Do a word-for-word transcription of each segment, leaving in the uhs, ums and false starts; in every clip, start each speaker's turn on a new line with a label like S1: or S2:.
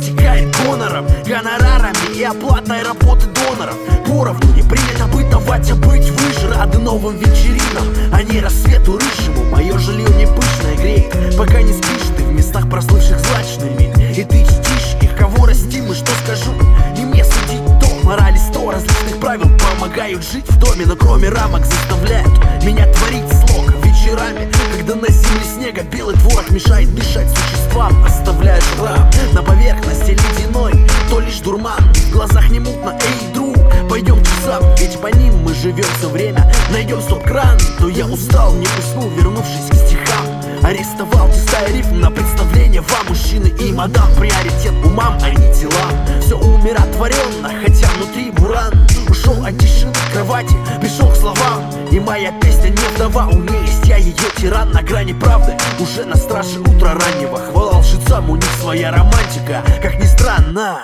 S1: протекает гонором, гонорарами и оплатой работы доноров. Поровну не принято бытовать, а быть выше. Рады новым вечеринам, а не рассвету рыжему. Мое жилье не пышное греет, пока не спишь ты в местах прослывших злачными. И ты чтишь их, кого растим и что скажу. И мне судить то, морали сто различных правил помогают жить в доме, но кроме рамок заставляют меня творить слог вечерами, когда на земле снега белый творог мешает дышать существам, оставляя шрам на поверхности ледяной. То лишь дурман, в глазах не мутно, эй, друг, пойдем к часам, ведь по ним мы живем все время. Найдем стоп-кран, но я устал, не уснул, вернувшись к стихам. Арестовал тесая рифм на представление вам, мужчины и мадам. Приоритет умам, а не телам. Все умиротворенно, хотя внутри буран. Ушел от тишины кровати, пришел к словам. И моя песня не вдова, у нее есть я, ее тиран. На грани правды, уже на страже утра раннего. Хвала лжецам, у них своя романтика, как ни странно.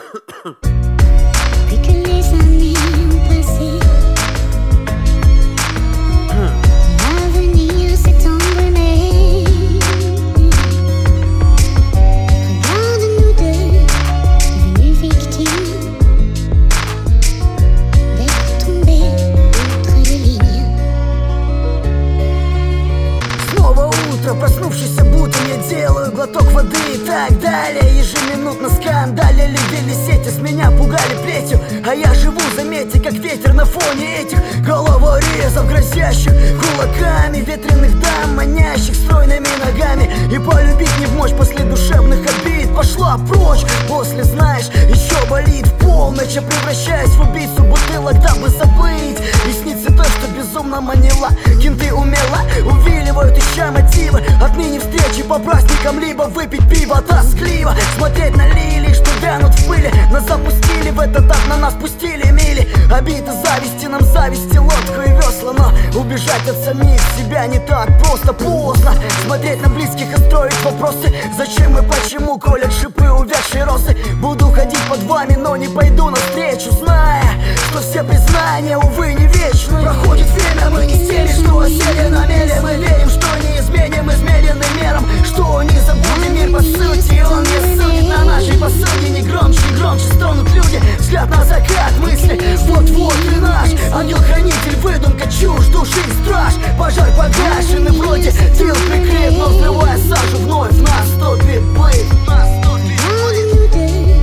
S2: Проснувшийся, будто я делаю глоток воды и так далее. Ежеминутно скандалили, вели сети, с меня пугали плетью. А я живу, заметьте, как ветер на фоне этих головорезов, грозящих кулаками, ветреных дам, манящих стройными ногами. И полюбить не в мочь после душевных обид. Пошла прочь, после, знаешь, еще болит в полночь. Я превращаюсь в убийцу бутылок, дабы забыть. И снится то, что безумно манила. Кенты умело увиливают, ища мотивы. Отныне встречи по праздникам, либо выпить пиво тоскливо. Смотреть на лилии, что вянут в пыли. Нас запустили в этот ад, на нас пустили мили. Обиды зависти, нам зависти лодку и весла. Но убежать от самих себя не так просто, поздно. Смотреть на близких и строить вопросы. Зачем и почему колят шипы увядшие розы. Буду ходить под вами, но не пойду навстречу, зная, что все признания, увы, не вечны. Проходит время, мы не сели, что осели на мели. Мы верим, что не изменим измеренным мерам, что не забудем мир по сути. Он не судит на нашей посуде. Не громче и громче стонут люди. Взгляд на закат, мысли, вот-вот ты наш ангел-хранитель, выдумка, чушь, души страж. Пожар погашен и вроде дел прикрыт, но взрывая сажу вновь наступит быт. Наступит быт.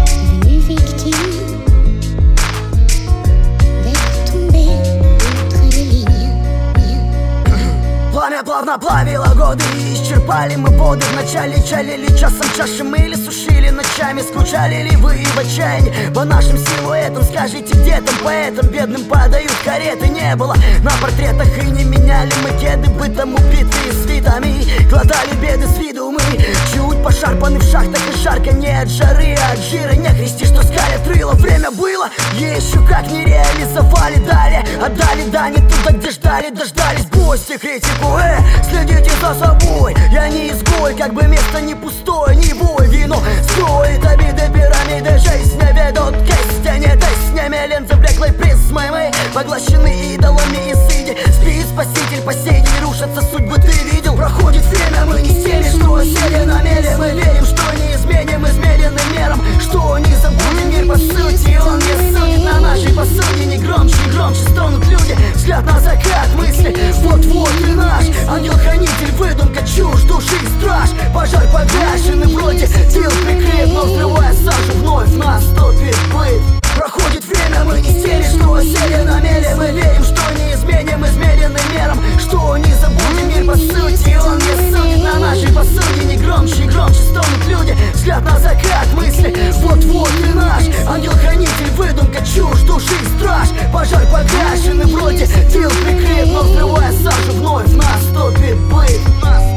S2: Пламя плавно плавило годы, и исчерпали мы воды. Вначале чалили часом чаши, мыли, сушили ночами. Скучали ли вы в отчаянии по нашим силуэтам? Скажите, где там поэтам бедным падают кареты? Не было на портретах и не меняли мы кеды. Бытом убитые свитами, глотали беды с виду мы. Чуть пошарпаны в шахтах и жарко, не от жары, а от жира. Не христи, что скалят рыло. Время было, еще как не реализовали. Далее отдали дани туда, где ждали, дождались. Гости критику, э, следите за собой. Я не изгой, как бы место не пустое. Не вой, вино стоит обиды, пирамиды. Жизнь не ведут к истине. Теснями ленты блеклой призмы. Мы поглощены идолами и сыди. Спит спаситель, по сей день рушатся судьбы, ты видел. Проходит время, мы не сели, что осели на мели. Мы верим, что не изменим измеренным мерам, что не забудем мир по сути. Он не судит на нашей посуде. Не громче и громче стонут люди. Взгляд на закат, мысли, вот-вот ты наш ангел-хранитель, выдумка, чушь, души страж. Пожар погашен и вроде дел прикрыт, но взрывая сажу вновь наступит быт. Проходит время, мы не сели, что осели на мели. Мы верим, что не изменим измеренным мерам, что не забудем мир по сути. Он не судит на нашей посуде. Не громче и громче стонут люди. Взгляд на закат, мысли, вот-вот ты наш ангел-хранитель, выдумка, чушь, души страж. Пожар погашен и вроде дел прикрыт, но взрывая сажу вновь наступит быт.